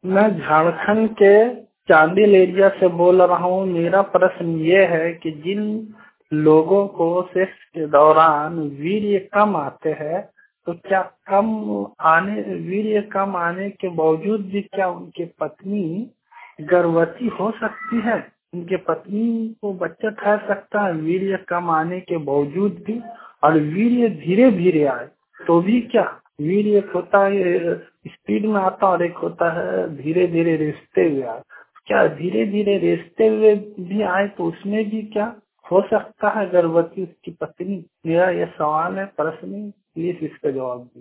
मैं झारखंड के चांदिल एरिया से बोल रहा हूँ। मेरा प्रश्न ये है कि जिन लोगों को सेक्स के दौरान वीर्य कम आते हैं, तो क्या वीर्य कम आने के बावजूद भी क्या उनकी पत्नी गर्भवती हो सकती है? उनके पत्नी को बच्चा ठहर सकता है वीर्य कम आने के बावजूद भी? और वीर्य धीरे धीरे आए तो भी क्या? वीर्य एक होता है स्पीड में आता और एक होता है धीरे धीरे रिश्ते हुए आए। क्या धीरे धीरे रिश्ते हुए भी आए तो उसमें भी क्या हो सकता है गर्भवती उसकी पत्नी? मेरा यह सवाल है, प्रश्न है, प्लीज इसका जवाब दीजिए।